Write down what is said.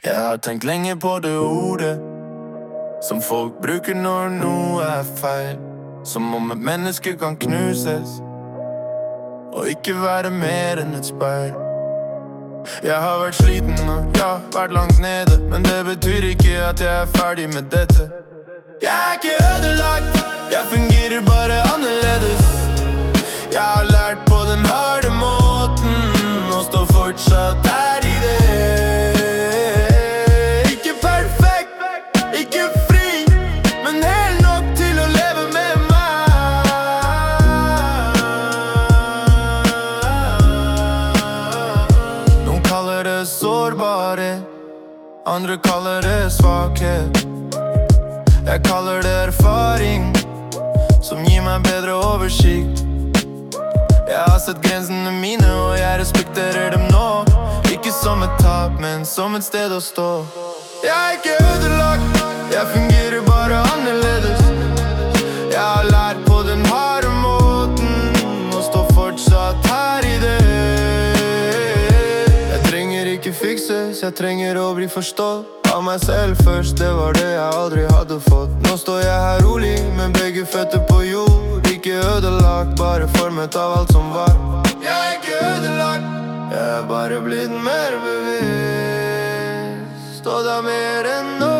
Jeg har tenkt lenge på det ordet som folk bruker når noe er feil. Som om et menneske kan knuses og ikke være mer enn et speil. Jeg har vært sliten og ja, vært langt nede, men det betyr ikke at jeg er ferdig med dette. Jeg er ikke ødelagt, jeg fungerer bare annerledes. Jeg har lært på den harde måten og står fortsatt her i det. Ikke perfekt, ikke fri, men helt nok til å leve med meg. Noen kaller det sårbare, andre kaller det svakhet. Jeg kaller det erfaring som gir meg bedre oversikt. Jeg har sett grensene mine, og jeg respekterer dem nå. Ikke som et tap, men som et sted å stå. Jeg er ikke ødelagt, jeg fungerer bare annerledes. Jeg har lært på den harde måten og står fortsatt her i det. Jeg trenger ikke fikses, jeg trenger å bli forstått av meg selv først, det var det jeg aldri hadde fått. Nå står jeg her rolig, med begge føtter på jord. Ikke ødelagt, bare formet av alt som var. Jeg er ikke ødelagt, jeg er bare blitt mer bevisst. Og det er mer enn nå.